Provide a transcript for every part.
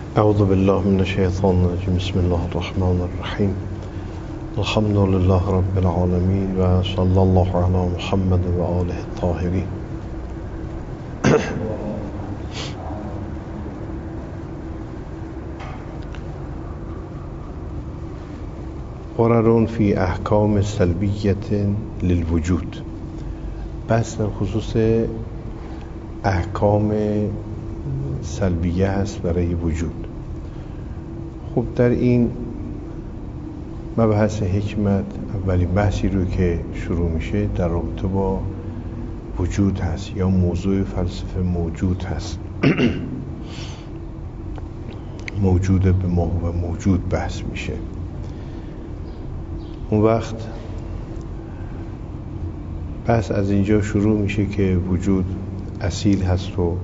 اعوذ بالله من الشیطان الرجیم. بسم الله الرحمن الرحیم. الحمد لله رب العالمین و صلی الله علی محمد و آله الطاهرین. غرر فی احکام سلبیت للوجود. بحث در خصوص احکام سلبیه هست برای وجود. خب در این مبحث حکمت اولین بحثی رو که شروع میشه در رابطه با وجود هست یا موضوع فلسفه موجود هست. موجود به ما و موجود بحث میشه. اون وقت بحث از اینجا شروع میشه که وجود اصیل هست و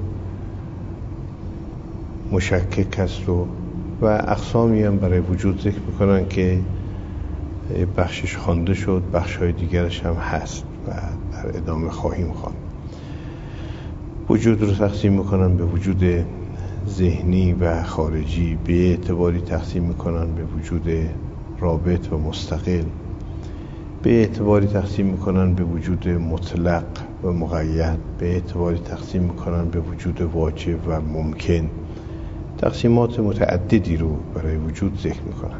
مشکک هست و اقسامی هم برای وجود ذکر میکنن که بخشش خوانده شد، بخشهای دیگرش هم هست و در ادامه خواهیم خواند. وجود رو تقسیم میکنن به وجود ذهنی و خارجی، به اعتباری تقسیم میکنن به وجود رابط و مستقل، به اعتباری تقسیم میکنن به وجود مطلق و مقید، به اعتباری تقسیم میکنن به وجود واجب و ممکن. تقسیمات متعددی رو برای وجود ذکر میکنن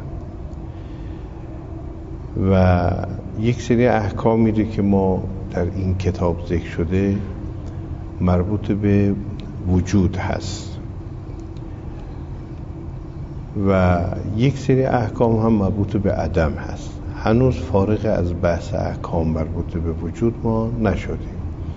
و یک سری احکامی رو که ما در این کتاب ذکر شده مربوط به وجود هست و یک سری احکام هم مربوط به عدم هست. هنوز فارغ از بحث احکام مربوط به وجود ما نشدیم.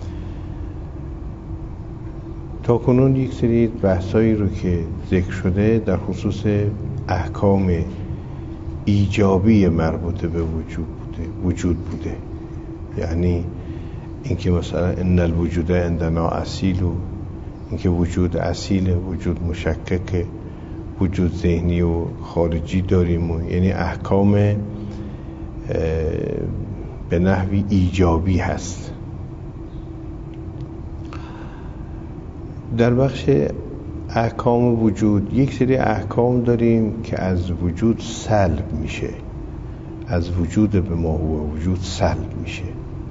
تا کنون یک سری بحثایی رو که ذکر شده در خصوص احکام ایجابی مربوط به وجود بوده. یعنی اینکه مثلا ان الوجود عندنا اصیل، و اینکه وجود اصیل، وجود مشکک، وجود ذهنی و خارجی داریم یعنی احکام به نحوی ایجابی هست. در بخش احکام وجود یک سری احکام داریم که از وجود سلب میشه، از وجود به ما و وجود سلب میشه.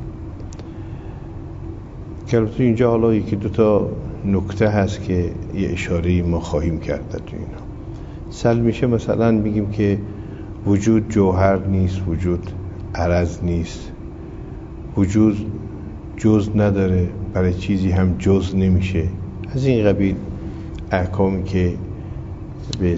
که البته اینجا حالا یکی دوتا نکته هست که یه اشاره‌ای ما خواهیم کرد تو اینا. سلب میشه مثلا میگیم که وجود جوهر نیست، وجود عرض نیست، وجود جز نداره، برای چیزی هم جز نمیشه. از این قبیل احکامی که به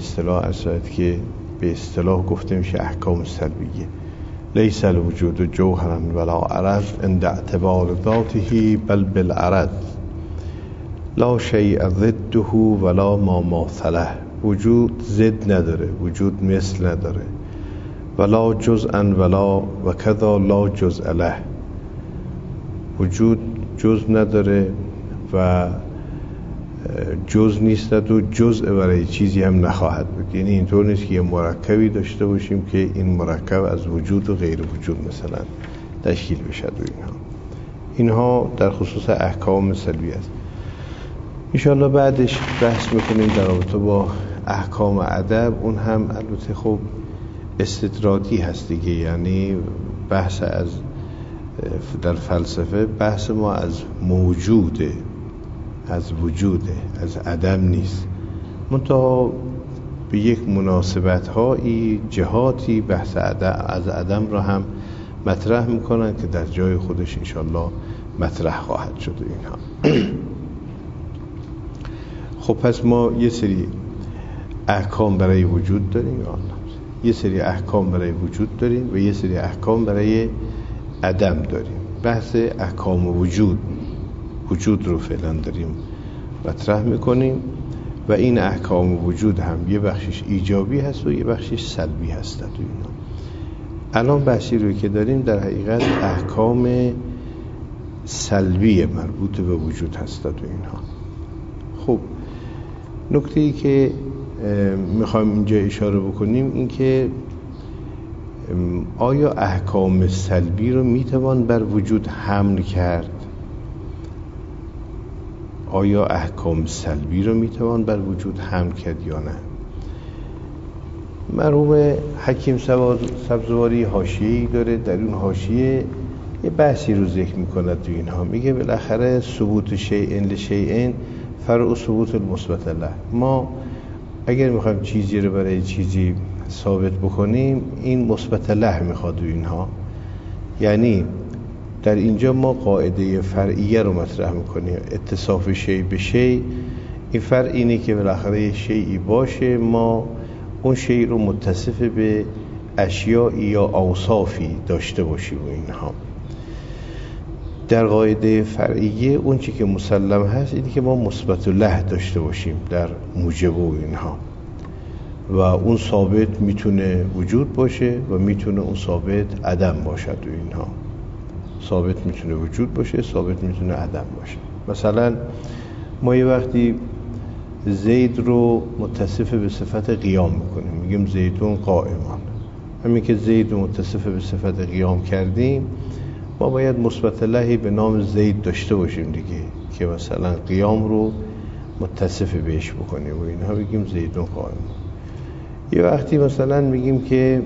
اصطلاح گفته میشه احکام سلبیه. لیس الوجود جوهرا ولا عرض عند اعتبار ذاته بل بالعرض لا شیء ضده ولا ما ماثله. وجود ضد نداره، وجود مثل نداره، ولا جزءا ولا و کذا لا جزء له. وجود جز نداره و جز نیستد و جزء برای چیزی هم نخواهد بود. یعنی اینطور نیست که یه مرکبی داشته باشیم که این مرکب از وجود و غیر وجود مثلا تشکیل بشد و اینها در خصوص احکام سلبی است. انشاءالله بعدش بحث میکنیم در رابطه با احکام ادب. اون هم البته خب استطرادی هست دیگه، یعنی بحث از در فلسفه بحث ما از موجوده، از وجوده، از عدم نیست. منتها به یک مناسبت هایی جهاتی بحث از عدم را هم مطرح میکنن که در جای خودش انشالله مطرح خواهد شد اینها. خب پس ما یه سری احکام برای وجود داریم، یه سری احکام برای وجود داریم و یه سری احکام برای عدم داریم. بحث احکام وجود رو فعلا داریم مطرح میکنیم و این احکام وجود هم یه بخشش ایجابی هست و یه بخشش سلبی هست. الان بحثی رو که داریم در حقیقت احکام سلبی مربوط به وجود هست اینها. خب نکته‌ای که میخوایم اینجا اشاره بکنیم این که آیا احکام سلبی رو میتوان بر وجود حمل کرد؟ آیا احکام سلبی رو میتوان بر وجود حمل کرد یا نه؟ مرحوم حکیم سبزواری حاشیه‌ای داره، در اون حاشیه یه بحثی رو ذکر میکنه تو اینها. میگه بالاخره ثبوت شیء لشیء فرع ثبوت المثبت له. ما اگر میخوایم چیزی رو برای چیزی ثابت بکنیم، این مثبت له میخواد تو اینها. یعنی در اینجا ما قاعده فرعیه رو مطرح میکنیم، اتصاف شیء به شیء. این فرع اینه که بالاخره شیئی باشه، ما اون شیء رو متصف به اشیاء یا اوصافی داشته باشیم و اینها. در قاعده فرعیه اون چی که مسلم هست اینه که ما مثبت له داشته باشیم در موجب و اینها، و اون ثابت میتونه وجود باشه و میتونه اون ثابت عدم باشد و اینها. ثابت میتونه وجود باشه، ثابت میتونه عدم باشه. مثلا ما یه وقتی زید رو متصف به صفت قیام میکنیم، میگیم زیدون قائمان. همین که زید رو متصف به صفت قیام کردیم، ما باید مثبت لهی به نام زید داشته باشیم دیگه، که مثلا قیام رو متصف بهش بکنیم و اینها، بگیم زیدون قائمان. یه وقتی مثلا میگیم که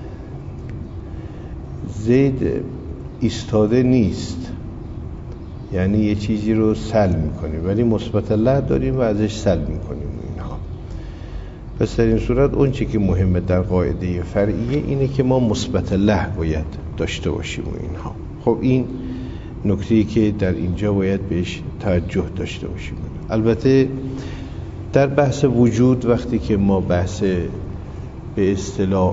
زید ایستاده نیست، یعنی یه چیزی رو سلب میکنیم ولی مثبت له داریم و ازش سلب میکنیم و اینها. پس در این صورت اون چی که مهمه در قاعده فرعیه اینه که ما مثبت له باید داشته باشیم و اینها. خب این نکته‌ای که در اینجا باید بهش توجه داشته باشیم. البته در بحث وجود وقتی که ما بحث به اصطلاح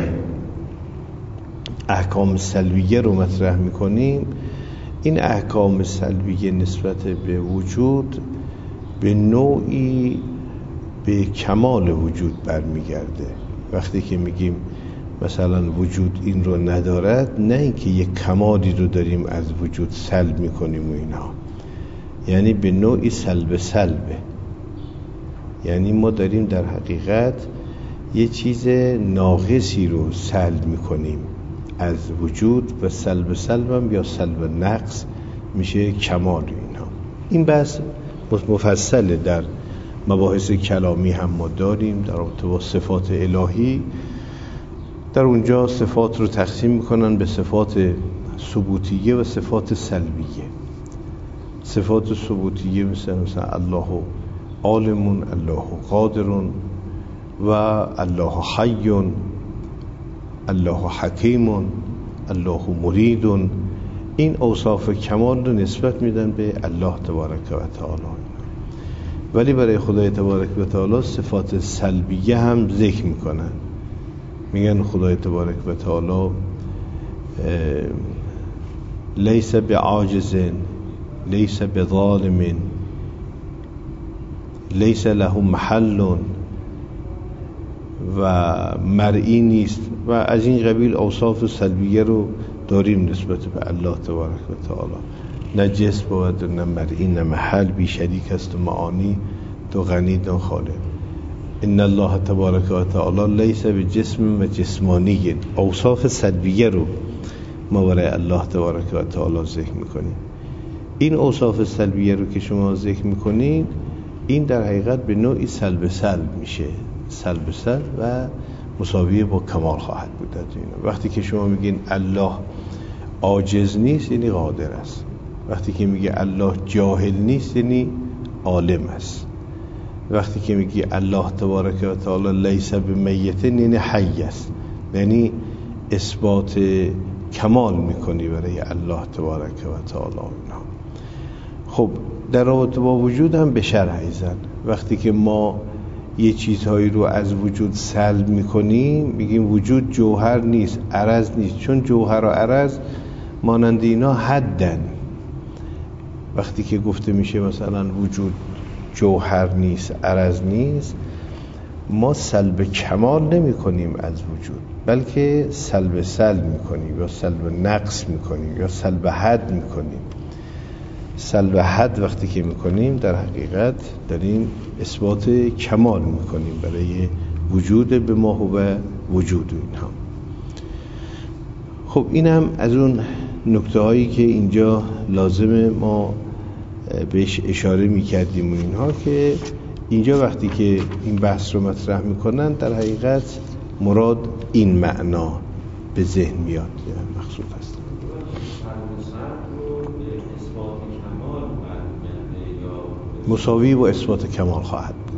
احکام سلبیه رو مطرح میکنیم، این احکام سلبیه نسبت به وجود به نوعی به کمال وجود برمیگرده. وقتی که میگیم مثلا وجود این رو ندارد، نه اینکه یک کمالی رو داریم از وجود سلب میکنیم و اینها، یعنی به نوعی سلبه. یعنی ما داریم در حقیقت یه چیز ناقصی رو سلب میکنیم از وجود، و سلب هم یا سلب نقص میشه کمال اینها. این بحث مفصله در مباحث کلامی هم ما داریم در رابطه با صفات الهی. در اونجا صفات رو تقسیم میکنن به صفات ثبوتیه و صفات سلبیه. صفات ثبوتیه مثلا الله عالمون، الله قادرون، و الله حیون، الله حکیمون، الله مریدون. این اوصاف کمال رو نسبت میدن به الله تبارک و تعالی. ولی برای خدای تبارک و تعالی صفات سلبیه هم ذکر میکنن. میگن خدای تبارک و تعالی لیس بعاجز، لیس بظالم، لیس له محل و مرئی نیست، و از این قبیل اوصاف سلبیه رو داریم نسبت به الله تبارک و تعالی. نه جسم بود، نه مرئی، نه محل، بی شریک است و معانی، تو غنی دو خالق. ان الله تبارک و تعالی لیس بجسم و جسمانی. اوصاف سلبیه رو ما برای الله تبارک و تعالی ذکر میکنیم. این اوصاف سلبیه رو که شما ذکر میکنین، این در حقیقت به نوعی سلب میشه، سلب و مساویه با کمال خواهد بود. وقتی که شما میگین الله عاجز نیست یعنی قادر است. وقتی که میگه الله جاهل نیست یعنی عالم است. وقتی که میگی الله تبارک و تعالی لیس بمیت یعنی حی است، یعنی اثبات کمال میکنی برای الله تبارک و تعالی. خب در رابطه با وجود هم به شرح ایزن، وقتی که ما یه چیزهایی رو از وجود سلب میکنیم، میگیم وجود جوهر نیست، عرض نیست، چون جوهر و عرض مانند اینا حدن. وقتی که گفته میشه مثلا وجود جوهر نیست، عرض نیست، ما سلب کمال نمی کنیم از وجود، بلکه سلب میکنیم یا سلب نقص میکنیم یا سلب حد میکنیم. سلب حد وقتی که میکنیم در حقیقت داریم اثبات کمال میکنیم برای وجود به ما و وجود اینها. خب این هم از اون نکته هایی که اینجا لازمه ما بهش اشاره میکردیم و اینها، که اینجا وقتی که این بحث رو مطرح میکنن در حقیقت مراد این معنا به ذهن میاد مقصود هست. مساوی با اثبات کمال خواهد بود.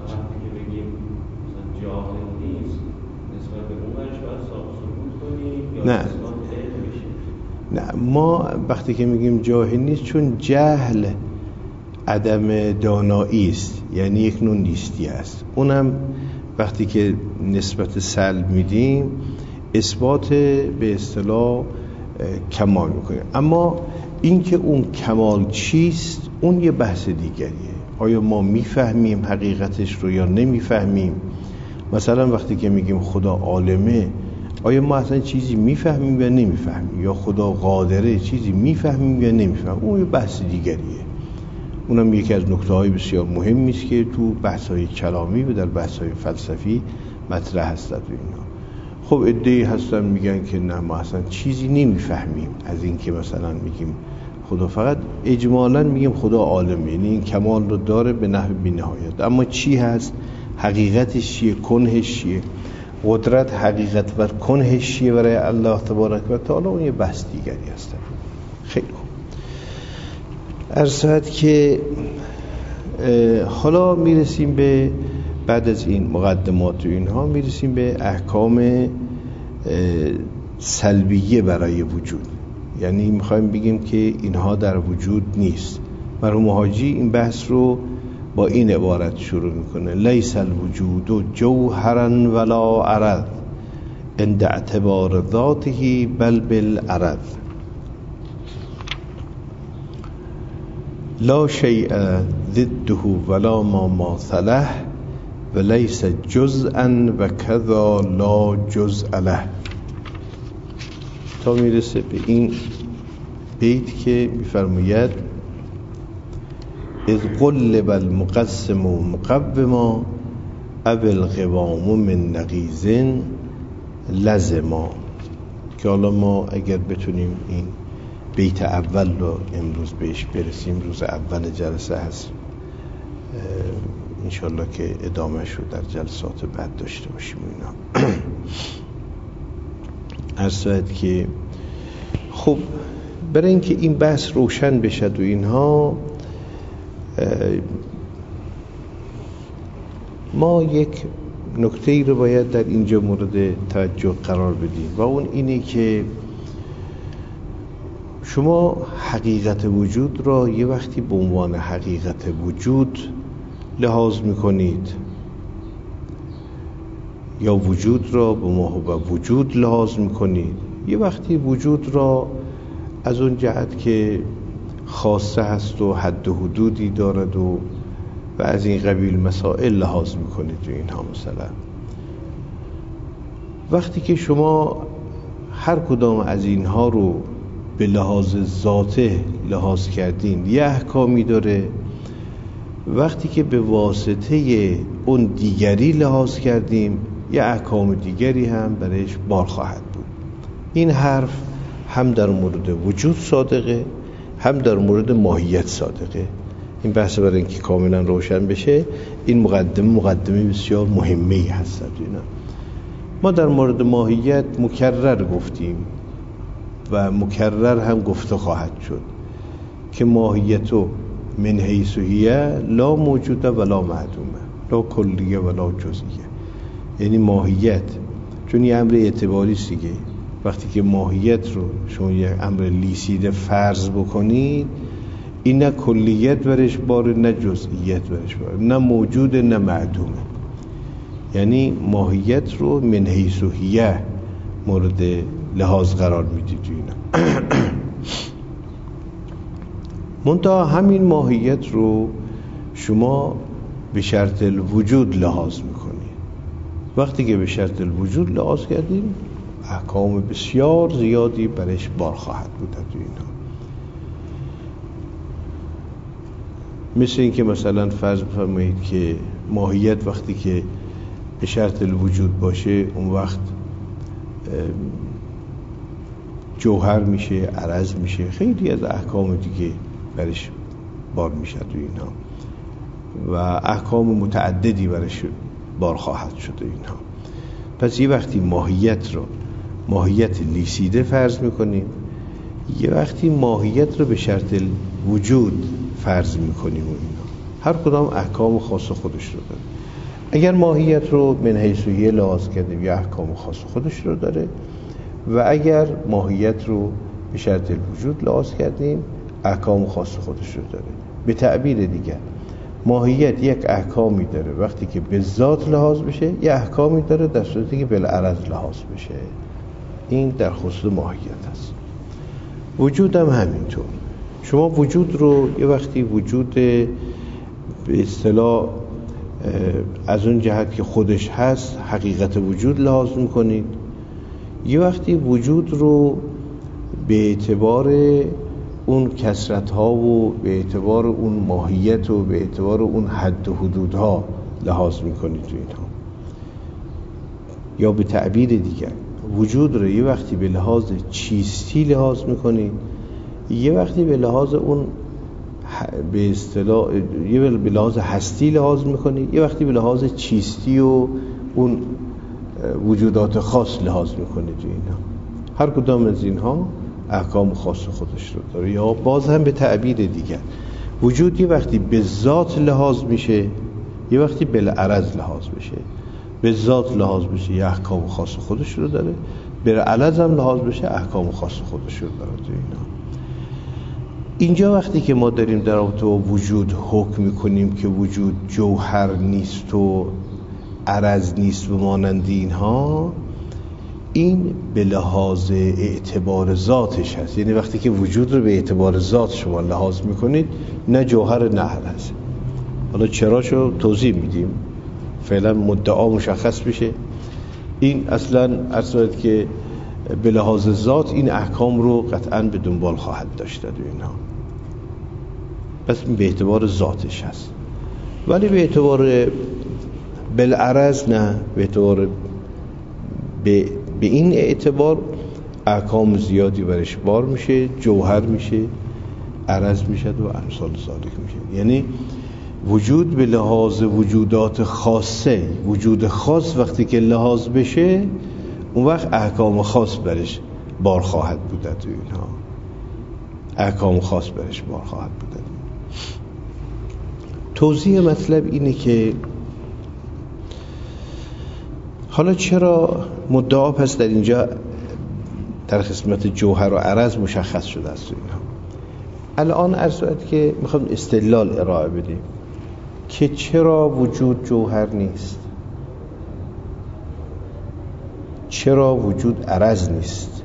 نه ما وقتی که میگیم جاهل نیست، چون جهل عدم دانایی است، یعنی یک نوع نیستی است. اونم وقتی که نسبت سلب میدیم اثبات به اصطلاح کمال میکنیم. اما اینکه اون کمال چیست اون یه بحث دیگریه. آیا ما میفهمیم حقیقتش رو یا نمیفهمیم؟ مثلا وقتی که میگیم خدا عالمه، آیا ما اصلا چیزی میفهمیم یا نمیفهمیم؟ یا خدا قادره چیزی میفهمیم یا نمیفهمیم؟ اون یه بحث دیگریه. اونم یکی از نکته‌های بسیار مهمی است که تو بحث‌های کلامی و در بحث‌های فلسفی مطرح هست. اینا خب عده‌ای هستن میگن که نه ما اصلا چیزی نمیفهمیم از این که مثلا میگیم خدا، فقط اجمالاً میگیم خدا عالمه، یعنی این کمال رو داره به نحو بی‌نهایت. اما چی هست؟ حقیقتش چیه؟ کنهش چیه؟ قدرت حقیقت و کنهش چیه برای الله تبارک و تعالی؟ اون یه بحث دیگری هست. خیلی خوب. ارشد که حالا میرسیم به بعد از این مقدمات و اینها میرسیم به احکام سلبیه برای وجود. یعنی میخوایم بگیم که اینها در وجود نیست. مرحوم حاجی این بحث رو با این عبارت شروع میکنه: لیس الوجود جوهرا ولا عرض عند اعتبار ذاته بل بالعرض لا شیء ضده ولا ما ماثله ولیس جزءا و کذا لا جزء له، تا میرسه به این بیت که میفرماید: اذ قلب المقسم مقوما او القوام من نقیض لزما. که حالا ما اگر بتونیم این بیت اول رو امروز بهش برسیم، روز اول جلسه هست، انشالله که ادامهش رو در جلسات بعد داشته باشیم. اینا عرض که خب برای اینکه این بحث روشن بشه و اینها، ما یک نکته ای رو باید در اینجا مورد توجه قرار بدیم و اون اینه که شما حقیقت وجود را یه وقتی به عنوان حقیقت وجود لحاظ میکنید یا وجود را به موهبه وجود لحاظ میکنید، یه وقتی وجود را از اون جهت که خاصه هست و حد و حدودی دارد و از این قبیل مسائل لحاظ میکنید و اینها. مثلا وقتی که شما هر کدام از اینها رو به لحاظ ذاته لحاظ کردین یه احکامی داره، وقتی که به واسطه اون دیگری لحاظ کردیم یه احکام دیگری هم برایش بار خواهد بود. این حرف هم در مورد وجود صادقه هم در مورد ماهیت صادقه. این بحث برای اینکه کاملا روشن بشه، این مقدمه بسیار مهمی هست. ما در مورد ماهیت مکرر گفتیم و مکرر هم گفته خواهد شد که ماهیتو من حیث هی لا موجوده ولا معدومه، لا کلیه ولا جزئیه. یعنی ماهیت چون یه امر اعتباری است دیگه، وقتی که ماهیت رو شما یه امر لیسیده فرض بکنید، این نه کلیت برش باره نه جزئیت برش باره، نه موجود نه معدومه. یعنی ماهیت رو من حیث هی مورد لحاظ قرار میدید اینا. منتها همین ماهیت رو شما به شرط الوجود لحاظ میکنید. وقتی که به شرط الوجود لحاظ کردید احکام بسیار زیادی برش بار خواهد بود اینا. مثل این که مثلا فرض بفرمایید که ماهیت وقتی که به شرط الوجود باشه اون وقت جوهر میشه، عرض میشه، خیلی از احکام دیگه برش بار میشه تو اینها و احکام متعددی برش بار خواهد شد اینها. پس یه وقتی ماهیت رو ماهیت لیسیده فرض میکنیم، یه وقتی ماهیت رو به شرط وجود فرض میکنیم و اینا هر کدام احکام خاص خودش رو داره. اگر ماهیت رو من حیث یه لحاظ کردیم یه احکام خاص خودش رو داره و اگر ماهیت رو به شرط وجود لحاظ کردیم احکام خاص خودش رو داره. به تعبیر دیگر ماهیت یک احکامی داره وقتی که به ذات لحاظ بشه، یه احکامی داره در صورتی که بالعرض لحاظ بشه. این در خصوص ماهیت است. وجود هم همینطور. شما وجود رو یه وقتی وجود به اصطلاح از اون جهت که خودش هست حقیقت وجود لحاظ میکنید، یه وقتی وجود رو به اعتبار اون کثرت ها و به اعتبار اون ماهیت و به اعتبار اون حد و حدودها لحاظ میکنید تو اینها. یا به تعبیر دیگر وجود رو یه وقتی به لحاظ چیستی لحاظ میکنید، یه وقتی به لحاظ اون به اصطلاح یه به لحاظ هستی لحاظ میکنید، یه وقتی به لحاظ چیستی و اون وجودات خاص لحاظ میکنید تو اینها. هر کدام از اینها احکام خاص خودش رو داره. یا باز هم به تعبیر دیگر وجود یه وقتی به ذات لحاظ میشه، یه وقتی بالعرض لحاظ بشه. به ذات لحاظ بشه یه احکام خاص خودش رو داره، بالعرض هم لحاظ بشه احکام خاص خودش رو داره تو اینا. اینجا وقتی که ما داریم در رابطه با وجود حکم میکنیم که وجود جوهر نیست و عرض نیست و مانند اینها، این به لحاظ اعتبار ذاتش هست. یعنی وقتی که وجود رو به اعتبار ذات شما لحاظ میکنید نه جوهر نه عرض. حالا چراشو توضیح میدیم، فعلا مدعا مشخص بشه. این اصلا اصلاً که به لحاظ ذات این احکام رو قطعاً به دنبال خواهد داشت و اینها. پس به اعتبار ذاتش هست. ولی به اعتبار بالعرض نه، به اعتبار به این اعتبار احکام زیادی برش بار میشه، جوهر میشه، عرض میشه و امثال ذالک میشه. یعنی وجود به لحاظ وجودات خاصه، وجود خاص وقتی که لحاظ بشه اون وقت احکام خاص برش بار خواهد بود تو اینها. احکام خاص برش بار خواهد بود. توضیح مطلب اینه که حالا چرا مدعا پس در اینجا در قسمت جوهر و عرض مشخص شده است اینها. الان عرض شد که میخوام استدلال ارائه بدیم که چرا وجود جوهر نیست، چرا وجود عرض نیست.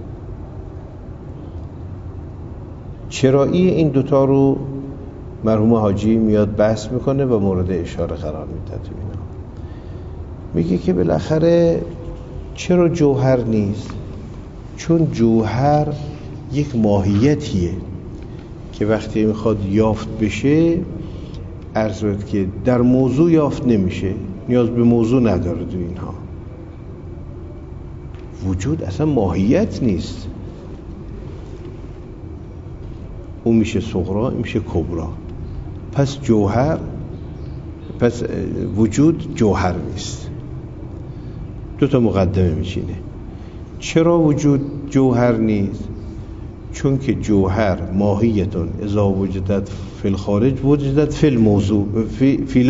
چرایی این دوتا رو مرحوم حاجی میاد بحث میکنه و مورد اشاره قرار میده تو اینا. میگه که بالاخره چرا جوهر نیست؟ چون جوهر یک ماهیتیه که وقتی میخواد یافت بشه عرض شد که در موضوع یافت نمیشه، نیاز به موضوع نداره تو اینها. وجود اصلا ماهیت نیست، اون میشه صغرا، این میشه کبرا. پس جوهر، پس وجود جوهر نیست. دو تا مقدمه میشینه. چرا وجود جوهر نیست؟ چون که جوهر ماهیتون اذا وجدت فی الخارج وجدت فی الموضوع فی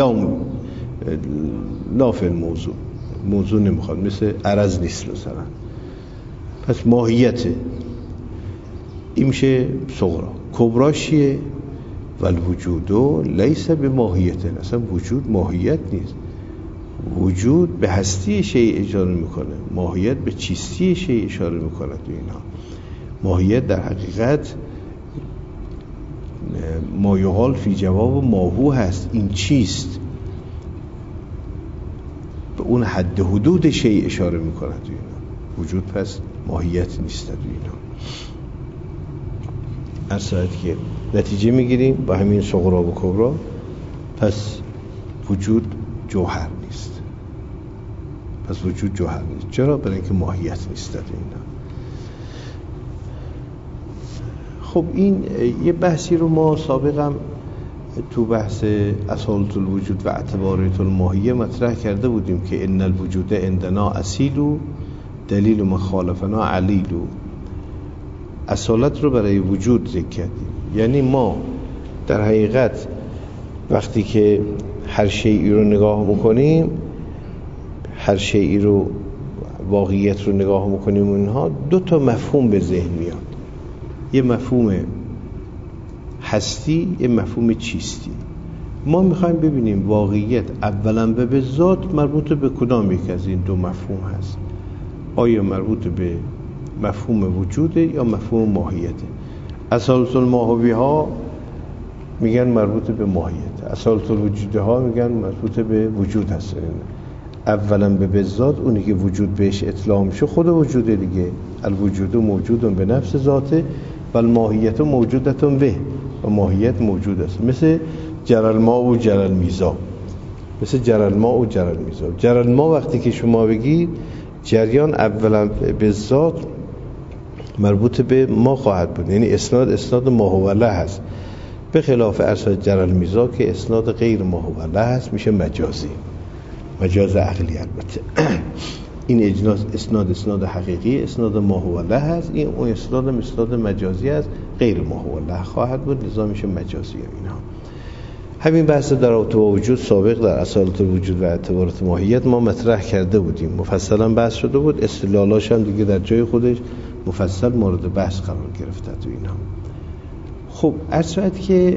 لا فی الموضوع. موضوع نمیخواد، مثل عرض نیست مثلا. پس ماهیته، این میشه صغرا. کبرا چیه؟ والوجود لیس بماهیت. اصلا وجود ماهیت نیست. وجود به هستی شیء اشاره میکنه، ماهیت به چیستی شیء اشاره میکنه. تو اینا ماهیت در حقیقت ما یقال فی جواب ماهو هست. این چیست؟ به اون حد حدود شیء اشاره میکنه. تو اینا وجود پس ماهیت نیست. تو اینا اصلا که نتیجه میگیریم با همین صغرا و کبرا، پس وجود جوهر نیست. پس وجود جوهر نیست. چرا؟ برای اینکه ماهیت نیست. اینا خب این یه بحثی رو ما سابقا تو بحث اصالة الوجود و اعتباریت الماهیه مطرح کرده بودیم که ان الوجود عندنا اصیل و دلیل مخالفنا علیل. اصالت رو برای وجود ذکر کردیم، یعنی ما در حقیقت وقتی که هر شیئی رو نگاه میکنیم، هر شیئی رو واقعیت رو نگاه میکنیم، اونها دو تا مفهوم به ذهن میاد، یه مفهوم هستی، یه مفهوم چیستی. ما میخوایم ببینیم واقعیت اولا به ذات مربوط به کدام یک از این دو مفهوم هست، آیا مربوط به مفهوم وجوده یا مفهوم ماهیته. اصالة الماهوی ها میگن مربوط به ماهیت، اصالة الوجود ها میگن مربوط به وجود هست. اولا به ذات اونی که وجود بهش اطلاع میشه خود وجوده دیگه. الوجود موجود به نفس ذاته و الماهیت موجودت به، و ماهیت موجود است. مثل جرى الماء و جرى المیزاب، مثل جرى الماء و جرى المیزاب. جرى الماء وقتی که شما بگید جریان اولا به ذات مربوط به ما خواهد بود، یعنی اسناد ما هو له هست، به خلاف ارشاد جرى المیزاب که اسناد غیر ما هو له هست، میشه مجازی، مجاز عقلی. البته این اسناد حقیقی، اسناد ما هو له هست، این اون اسناد مجازی است، غیر ما هو له خواهد بود، لذا میشه مجازی. اینها همین بحث در رابطه با وجود سابق در اصالة الوجود و اعتبارات ماهیت ما مطرح کرده بودیم، مفصلا بحث شده بود، استدلالاش هم دیگه در جای خودش مفصل مورد بحث قرار گرفته تو اینها. خب عرض شد که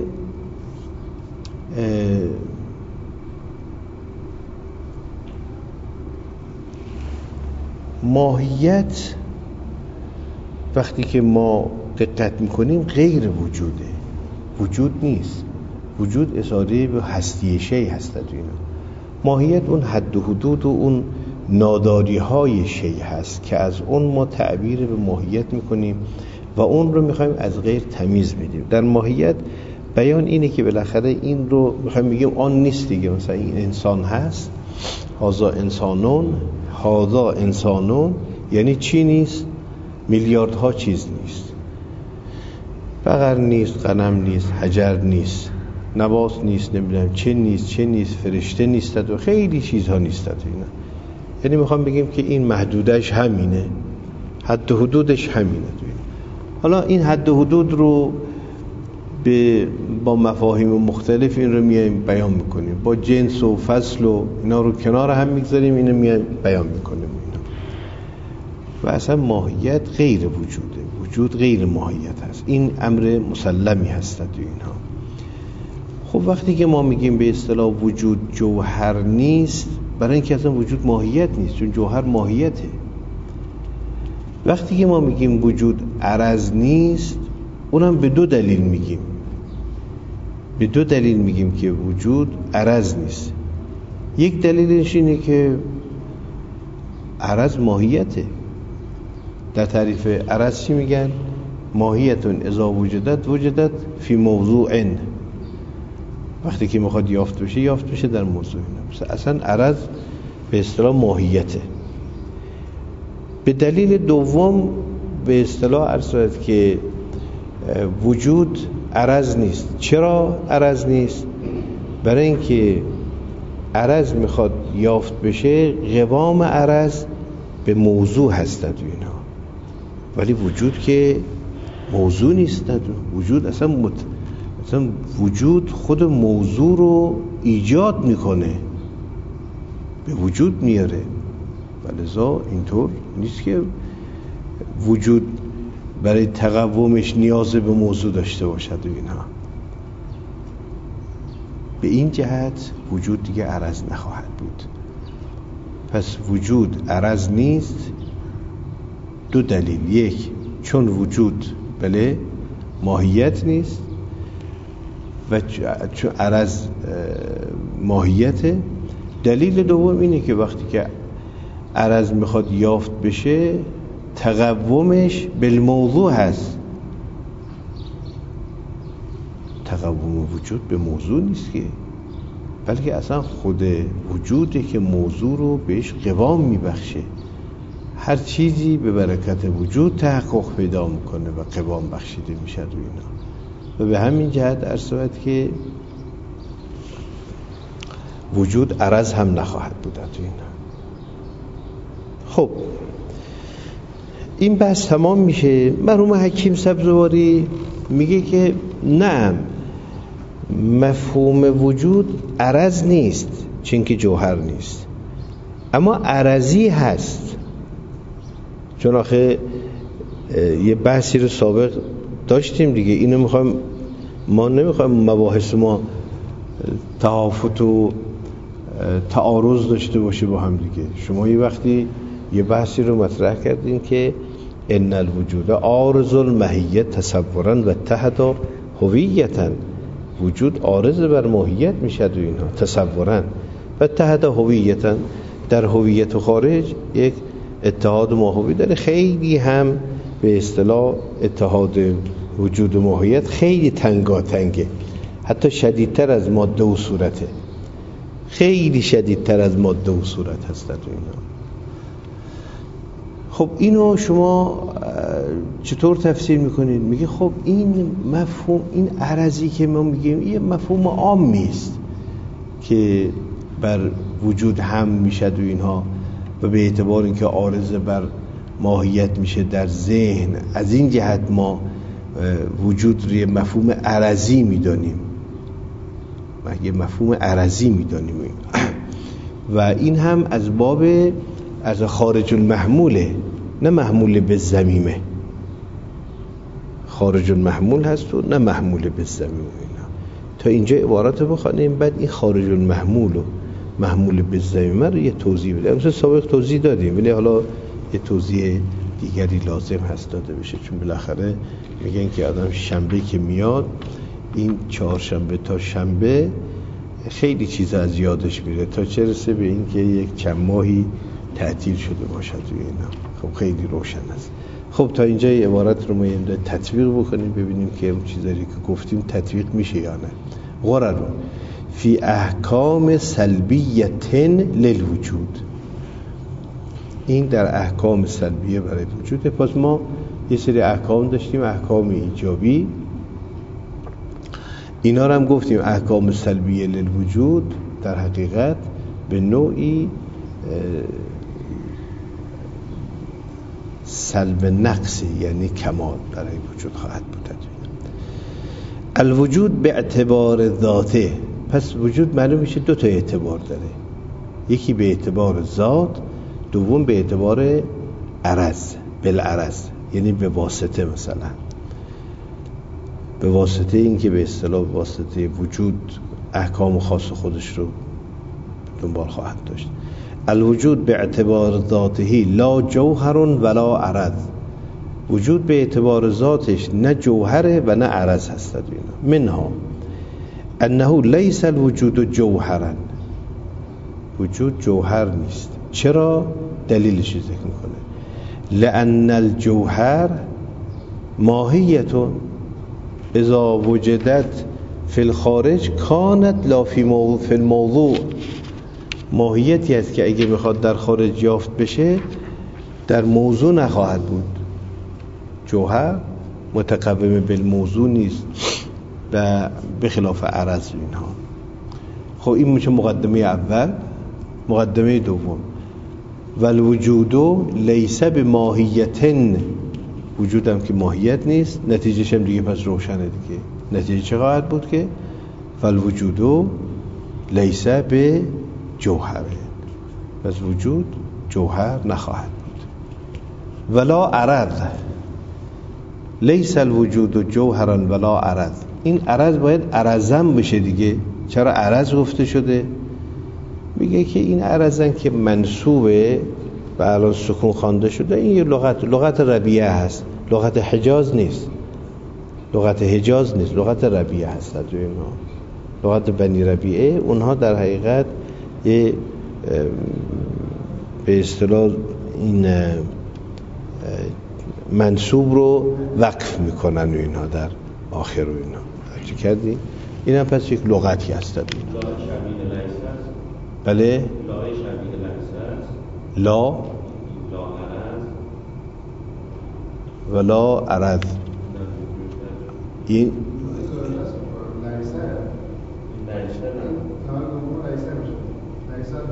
ماهیت وقتی که ما دقت میکنیم غیر وجوده، وجود نیست. وجود اشاره به هستی شی هست. اینا ماهیت اون حد و حدود و اون ناداری های شی هست که از اون ما تعبیر به ماهیت میکنیم و اون رو میخوایم از غیر تمیز بدیم. در ماهیت بیان اینه که بالاخره این رو میخوایم بگیم آن نیست دیگه. مثلا این انسان هست، هذا انسانون، یعنی چی نیست؟ میلیاردها چیز نیست. بقر نیست، غنم نیست، حجر نیست، نبات نیست، نمیدونم چه نیست، فرشته نیست و خیلی چیزها نیست. اینا یعنی میخوام بگیم که این محدودش همینه، حد و حدودش همینه. حالا این حد و حدود رو با مفاهیم مختلف این رو میایم بیان میکنیم، با جنس و فصل و اینا رو کنار هم میگذاریم، اینو میایم بیان میکنیم اینا. و اصلا ماهیت غیر وجوده، وجود غیر ماهیت هست، این امر مسلمی هست تو اینها. خب وقتی که ما میگیم به اصطلاح وجود جوهر نیست، برای اینکه اصلا وجود ماهیت نیست، چون جوهر ماهیته. وقتی که ما میگیم وجود عرض نیست، اونم به دو دلیل میگیم که وجود عرض نیست. یک دلیلش اینه که عرض ماهیته. در تعریف عرض چی میگن؟ ماهیتون اذا وجدت فی موضوع، وقتی که میخواد یافت بشه در موضوع. اصلا عرض به اصطلاح ماهیته. به دلیل دوم به اصطلاح عرض که وجود عرض نیست. چرا عرض نیست؟ برای اینکه عرض میخواد یافت بشه، قوام عرض به موضوع هستند اینا، ولی وجود که موضوع نیست. وجود اصلا وجود خود موضوع رو ایجاد میکنه، به وجود میاره، ولذا اینطور نیست که وجود برای تقومش نیاز به موضوع داشته باشد و اینها. به این جهت وجود دیگه عرض نخواهد بود. پس وجود عرض نیست. دو دلیل: یک، چون وجود بله ماهیت نیست و چون عرض ماهیته. دلیل دوم اینه که وقتی که عرض میخواد یافت بشه، تقومش بالموضوع هست. تقوم وجود به موضوع نیست که، بلکه اصلا خود وجوده که موضوع رو بهش قوام میبخشه. هر چیزی به برکت وجود تحقق پیدا میکنه و قوام بخشیده میشه و اینا. و به همین جهت ارسوت که وجود عرض هم نخواهد بود تو اینا. خب این بحث تمام میشه. مرحوم حکیم سبزواری میگه که نه، مفهوم وجود عرض نیست چون که جوهر نیست، اما عرضی هست. چون آخه یه بحثی رو سابق داشتیم دیگه، اینو ما نمیخوایم مباحث ما تهافت و تعارض داشته باشه با هم دیگه. شما یه وقتی یه بحثی رو مطرح کردین که ان الوجود عارض الماهیت تصورا و اتحد هویتا، وجود عارض بر ماهیت میشه و اینها تصورا و اتحد هویتا، در هویت و خارج یک اتحاد ماهوی داره. خیلی هم به اصطلاح اتحاد وجود و ماهیت خیلی تنگاتنگه، حتی شدیدتر از ماده و صورته، خیلی شدیدتر از ماده و صورت هست تو اینا. خب اینو شما چطور تفسیر میکنید؟ میگه خب این مفهوم، این عرضی که ما میگیم یه مفهوم عامی است که بر وجود هم میشه و اینها، و به اعتبار اینکه عارض بر ماهیت میشه در ذهن، از این جهت ما وجود رو یه مفهوم عرضی میدانیم، یه مفهوم عرضی میدانیم و این هم از باب از خارج المحموله، نه محمول به زمیمه. خارج المحمول هست و نه محمول به زمیمه. تا اینجا عبارت بخوانیم، بعد این خارج المحمول و محمول به زمیمه رو یه توضیح بده. مثلا سابق توضیح دادیم، ولی حالا یه توضیح دیگری لازم هست داده بشه، چون بالاخره میگن که آدم شنبه که میاد، این چهارشنبه تا شنبه خیلی چیز از یادش میره، تا چه رسه به این که یک چند ماهی تعطیل شده باشد و اینا. خب خیلی روشن است. خب تا اینجا عبارت رو ما یه تطبیق بکنیم، ببینیم که اون چیزایی که گفتیم تطبیق میشه یا نه. غرر فی احکام سلبیت للوجود، این در احکام سلبیه برای وجوده. پس ما یه سری احکام داشتیم، احکام ایجابی، اینا رو هم گفتیم احکام سلبیه للوجود در حقیقت به نوعی سلب نقصی، یعنی کمال برای وجود خواهد بود. الوجود به اعتبار ذاته، پس وجود معلوم میشه دو تا اعتبار داره، یکی به اعتبار ذات، دوم به اعتبار عرض، بالعرض، یعنی به واسطه، مثلا به واسطه این که به اصطلاح واسطه وجود احکام خاص خودش رو دنبال خواهد داشت. الوجود به اعتبار ذاته لا جوهر ولا عرض، وجود به اعتبار ذاتش نه جوهره و نه عرض هست. منها انه لیس الوجود جوهرا، وجود جوهر نیست. چرا؟ دلیلش ذکر میکنه. لأن الجوهر ماهیتون اذا وجدت فی الخارج کانت لا فی الموضوع، ماهیتی است که اگه میخواد در خارج یافت بشه در موضوع نخواهد بود. جوهر متقوم بالموضوع نیست و به خلاف عرض اینها. خب این میشه مقدمه اول. مقدمه دوم، والوجود لیس بماهیتن، وجودم که ماهیت نیست، نتیجهش هم دیگه پس روشنه دیگه. نتیجه چه خواهد بود؟ که والوجود لیس بجوهره، پس وجود جوهر نخواهد بود. ولا عرض، لیس الوجود جوهرا ولا عرض، این عرض باید عرضم بشه دیگه. چرا عرض گفته شده؟ میگه که این عرضن که منصوبه و الان سکون خوانده شده، این یه لغت ربیعه هست، لغت حجاز نیست، لغت حجاز نیست، لغت ربیعه هست. لغت بنی ربیعه، اونها در حقیقت یه به اصطلاح این منصوب رو وقف میکنن و اینها در آخر و اینا. چی کردی؟ این هم پس یک لغتی هست. بله؟ لا ولا عرض، این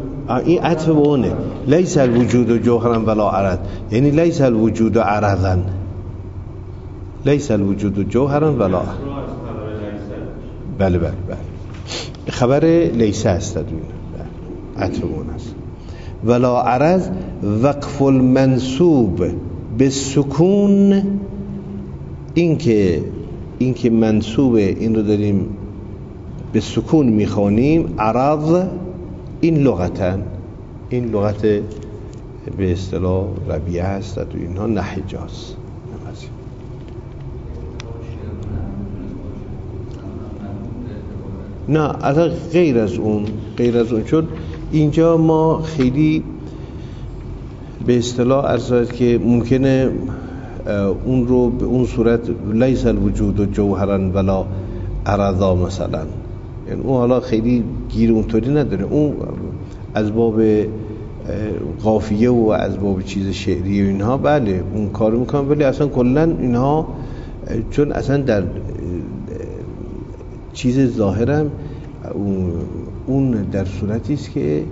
این عطف به اونه. لیس الوجود جوهرا ولا عرض، یعنی لیس الوجود عرضا، لیس الوجود جوهرا ولا. بله بله بله، خبر لیس است دونه، عطف به اون است. ولا عرض وقف المنصوب به سکون، این که منصوب این رو داریم به سکون میخوانیم. عرض این لغتن، این لغت به اصطلاح ربیعه هست و اینها نه حجاز. نه اصلا غیر از اون چون اینجا ما خیلی به اصطلاح ارزاد که ممکنه اون رو به اون صورت لیس الوجود جوهرا ولا عرضا مثلا، یعنی اون حالا خیلی گیر اونطوری نداره، اون از باب قافیه و از باب چیز شعری و اینها بله اون کارو میکنم، ولی اصلا کلا اینها چون اصلا در چیز ظاهرم اون در صورتی است که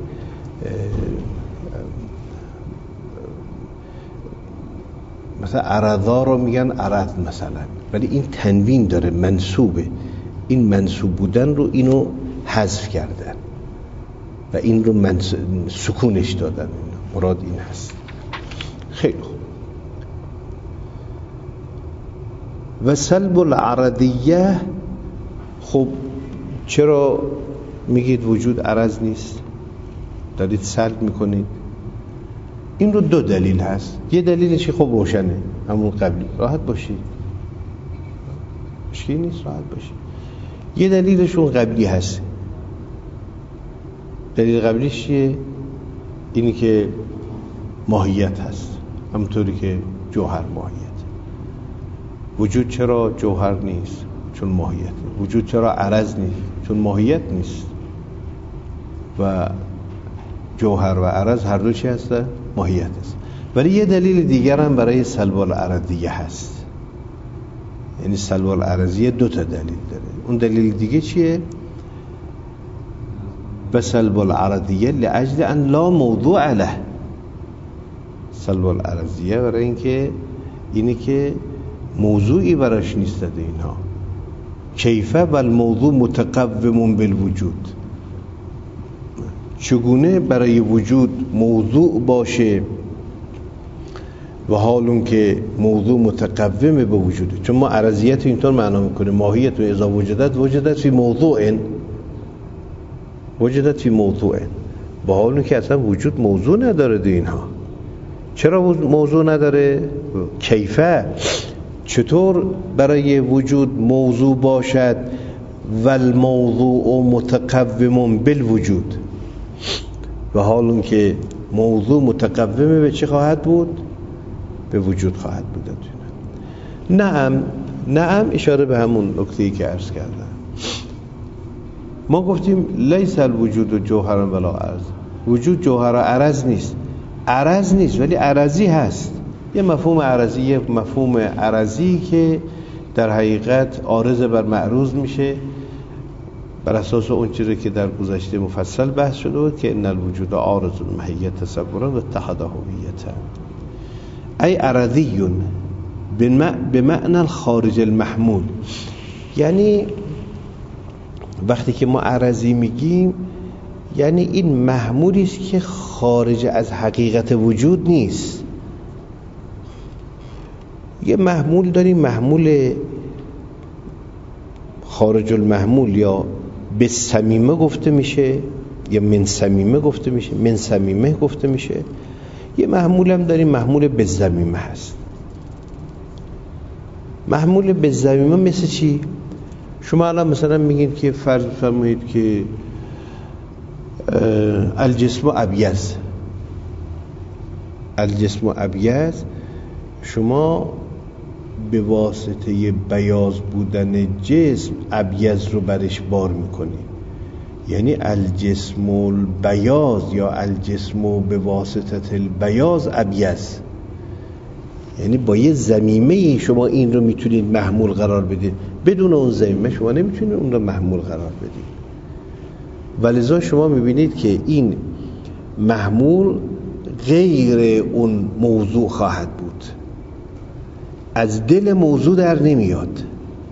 مثلا عرضا رو میگن عرض مثلا، ولی این تنوین داره، منصوبه، این منصوب بودن رو اینو حذف کردن و این رو سکونش دادن، مراد این هست. خیلی خوب. و سلب العرضیه، خب چرا میگید وجود عرض نیست؟ دارید سلب میکنید. این رو دو دلیل هست. یه دلیلش خب روشنه، همون قبلی، راحت باشید، مشکلی نیست، راحت باشید. یه دلیلش اون قبلی هست. دلیل قبلیش چیه؟ اینی که ماهیت هست، همونطوری که جوهر ماهیت. وجود چرا جوهر نیست؟ چون ماهیت. وجود چرا عرض نیست؟ چون ماهیت نیست. و جوهر و عرض هر دو چی هستن؟ ماهیت هست. ولی یه دلیل دیگر هم برای سلب العرضیه هست، یعنی سلب العرضیه دو تا دلیل داره. اون دلیل دیگه چیه؟ و سلب العرضیه لاجل ان لا موضوع له. سلب العرضیه برای اینی که موضوعی براش نیست ده اینها. کیفه و الموضوع متقوم بالوجود، چگونه برای وجود موضوع باشه و حالون که موضوع متقوم به وجوده. چون ما عرضیت اینطور معنا میکنیم ماهیت و اذا وجدت فی موضوع، وجدت فی موضوع، با حالون که اصلا وجود موضوع نداره ده اینها. چرا موضوع نداره؟ کیفه، چطور برای وجود موضوع باشد و الموضوع متقوم بالوجود، و حالون که موضوع متقوم به چه خواهد بود؟ به وجود خواهد بود. نعم اشاره به همون نکته‌ای که عرض کردم. ما گفتیم لیس الوجود جوهرا ولا عرض، وجود جوهر و عرض نیست ولی عرضی هست. یه مفهوم عرضی که در حقیقت عارض بر معروض میشه بر اساس اون چیزی که در گذشته مفصل بحث شده بود که ان الوجود عارض المحیت تصورا و اتحاد هویتا، ای عرضی به معنی الخارج المحمول. یعنی وقتی که ما عرضی میگیم یعنی این محمولی است که خارج از حقیقت وجود نیست. یه محمول داریم، محمول خارج المحمول یا به صمیمه گفته میشه یا من صمیمه گفته میشه. یه محمول هم داریم محمول به ضمیمه هست. محمول به ضمیمه مثل چی؟ شما الان مثلا میگید که فرض فرمایید که الجسم ابیض، شما به واسطه بیاض بودن جسم ابیض رو برش بار میکنید. یعنی الجسم البیاض یا الجسم به واسطه البیاض ابیض، یعنی با یه ضمیمه شما این رو میتونید محمول قرار بدید، بدون اون ضمیمه شما نمیتونید اون رو محمول قرار بدید. ولذا شما میبینید که این محمول غیر اون موضوع خواهد بود، از دل موضوع در نمیاد،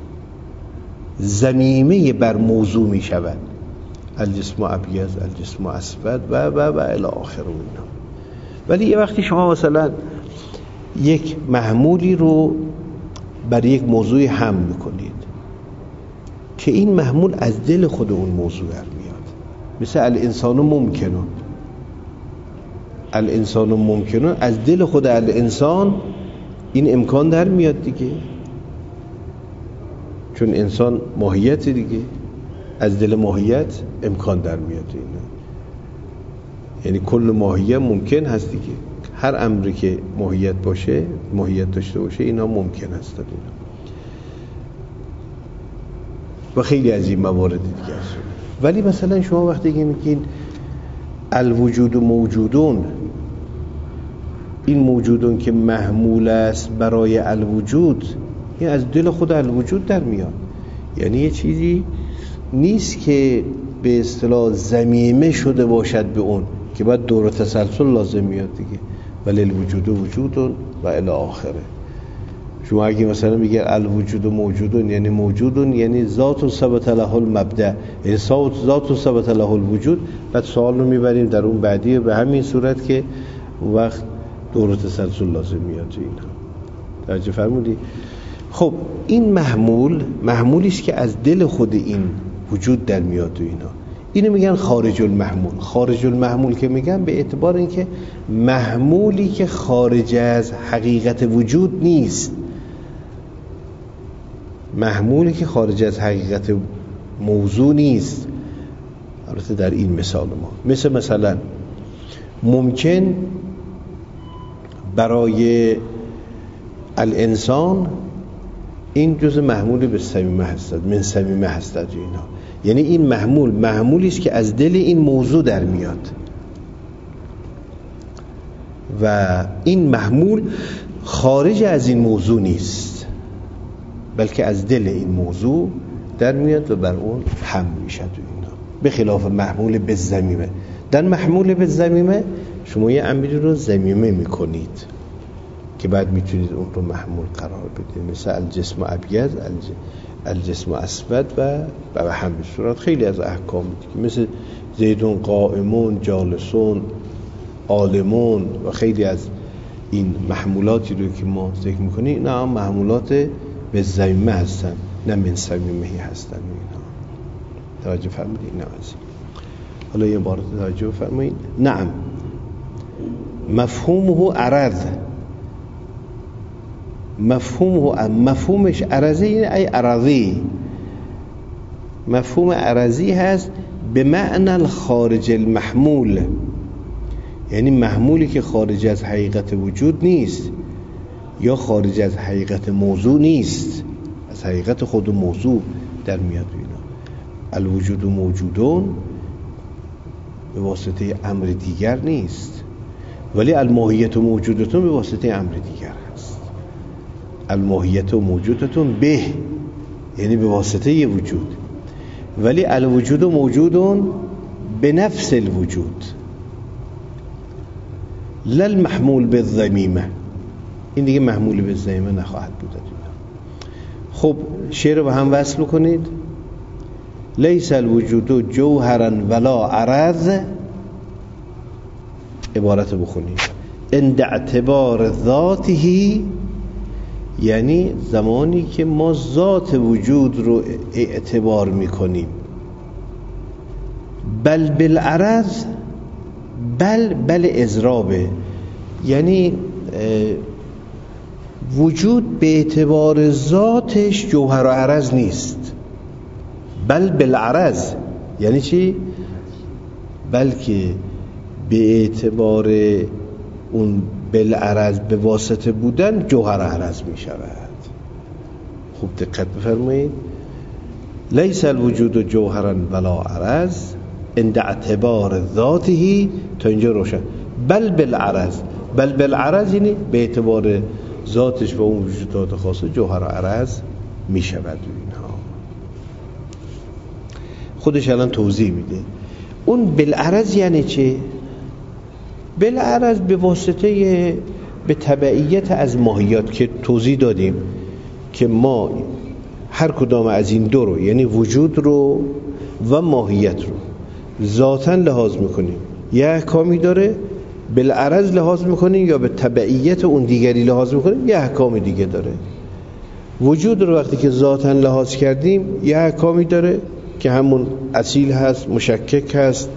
ضمیمه بر موضوع می شود. الجسم ابیض، الجسم اسود و الی آخر اینا. ولی یه وقتی شما مثلا یک محمولی رو بر یک موضوع حمل میکنید که این محمول از دل خود اون موضوع در میاد، مثل الانسان ممکنون، از دل خود الانسان این امکان در میاد دیگه، چون انسان ماهیت دیگه، از دل ماهیت امکان در میاد اینا. یعنی کل ماهیت ممکن هست دیگه، هر امری که ماهیت باشه، ماهیت داشته باشه، اینا ممکن هست اینا. و خیلی از این موارد دیگه هست. ولی مثلا شما وقتی که میگین الوجود و موجودون، این موجودون که محمول است برای الوجود، این از دل خود الوجود در میاد. یعنی یه چیزی نیست که به اصطلاح ضمیمه شده باشد به اون که باید دور و تسلسل لازم میاد دیگه. ولی الوجود وجودون و الی آخره. شما اگه مثلا میگه الوجود و موجودون، یعنی موجودون یعنی ذات ثبت له المبدا، یعنی ذات ثبت له الوجود. بعد سوال رو میبریم در اون بعدی به همین صورت که وقت دور و تسلسل لازم میاد تو اینا. توجه فرمودی؟ خب این محمولی است که از دل خود این وجود در میاد تو اینا. اینو میگن خارج المحمول. خارج المحمول که میگن به اعتبار اینکه محمولی که خارج از حقیقت وجود نیست، محمولی که خارج از حقیقت موضوع نیست. البته در این مثال ما مثلا ممکن برای الانسان این جزء محمول به صمیمه هستد، من صمیمه هستد اینا. یعنی این محمولی است که از دل این موضوع در میاد و این محمول خارج از این موضوع نیست، بلکه از دل این موضوع در میاد و بر اون حمل میشد اینا. به خلاف محمول به ضمیمه. در محمول به ضمیمه شما یه امری رو ضمیمه میکنید که بعد میتونید اون رو محمول قرار بدید، مثل الجسم ابیض، الجسم اسود و به همین صورت خیلی از احکام دیگه، مثل زیدون قائمون، جالسون، عالمون و خیلی از این محمولاتی رو که ما ذکر میکنیم، اینا هم محمولات به ضمیمه هستن، نه من صمیمه هستن اینا. توجه فرمودید؟ نه از حالا یه بار توجه فرمایید. نعم مفهومه عرض، مفهومش عرضی، یعنی ای عرضی، مفهوم عرضی هست به معنی الخارج المحمول، یعنی محمولی که خارج از حقیقت وجود نیست یا خارج از حقیقت موضوع نیست، از حقیقت خود موضوع در میاد اینا. الوجود و موجودون به واسطه امر دیگر نیست، ولی الماهیت و موجودتون به واسطه امر دیگر هست. الماهیت و موجودتون به، یعنی به واسطه یه وجود، ولی الوجود و موجودون به نفس الوجود، لل محمول به ضمیمه. این دیگه محمول به ضمیمه نخواهد بود. خب شعر رو هم وصل کنید. لیس الوجود جوهرا ولا عرض، عبارت بخونید عند اعتبار ذاته، یعنی زمانی که ما ذات وجود رو اعتبار میکنیم. بل بالعرض، بل اضرابه، یعنی وجود به اعتبار ذاتش جوهر و عرض نیست. بل بالعرض یعنی چی؟ بلکه به اعتبار اون بالعرض به واسطه بودن جوهر عرض می شود. خوب دقت بفرمایید. لیس الوجود جوهرا ولا عرض عند اعتبار ذاته، تا اینجا روشن. بل بالعرض، بل بالعرض یعنی به اعتبار ذاتش و اون وجودات خاصه جوهر عرض می شود. اینها خودش الان توضیح میده. اون بالعرض یعنی چه؟ بالعرض به واسطه به تبعیت از ماهیت که توضیح دادیم که ما هر کدام از این دو رو، یعنی وجود رو و ماهیت رو ذاتاً لحاظ میکنیم، یه احکامی داره، بالعرض لحاظ میکنیم یا به تبعیت اون دیگری لحاظ میکنیم یه احکام دیگه داره. وجود رو وقتی که ذاتاً لحاظ کردیم یه احکامی داره که همون اصیل هست، مشکک هست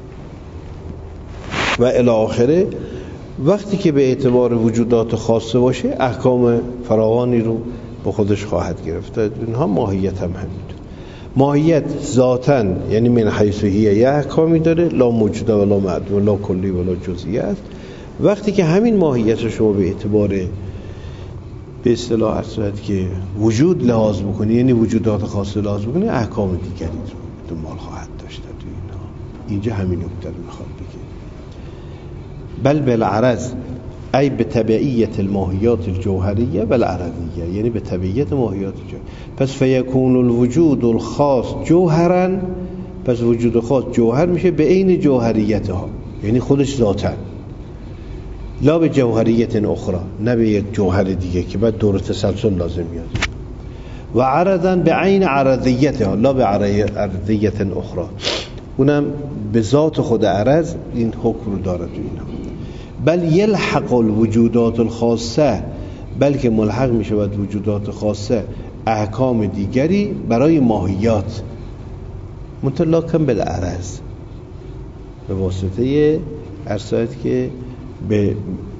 و الی آخره. وقتی که به اعتبار وجودات خاصه باشه احکام فراوانی رو به خودش خواهد گرفت. اینها ماهیت هم همینطور. ماهیت ذاتاً یعنی من حیث هی یه احکامی داره، لا موجوده ولا معدوم ولا کلی ولا جزئی است. وقتی که همین ماهیت رو شما به اعتبار به اصطلاح ارشد که وجود لحاظ بکنی، یعنی وجودات خاصه لحاظ بکنی، احکام دیگری رو دنبال خواهد داشت. اینجا همین نکته رو میخواد بگه. بل بالعرض ای به تبعیت الماهیات الجوهریه و العرضیه، یعنی به تبعیت ماهیات الجوهریه. پس فیکون الوجود الخاص جوهرا، پس وجود خاص جوهر میشه به عین جوهریتها، یعنی خودش ذاتا، لا به جوهریت اخرى، نه به یک جوهر دیگه که بعد دور تسلسل لازم میاد. و عرضا به عین عرضیتها، لا به عرضیت اخرى، اونم به ذات خود عرض این حکم رو داره تو اینا. بل یلحق الوجودات الخاصه، بلکه ملحق می شود وجودات خاصه احکام دیگری برای ماهیات، متلاکم بالعرض، به واسطه ارسایت که به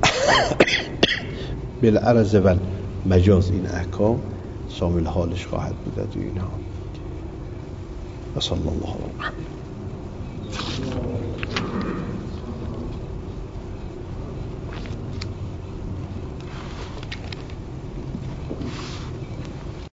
بالعرض و مجاز این احکام شامل حالش خواهد بود تو اینها. و صلی الله علیه و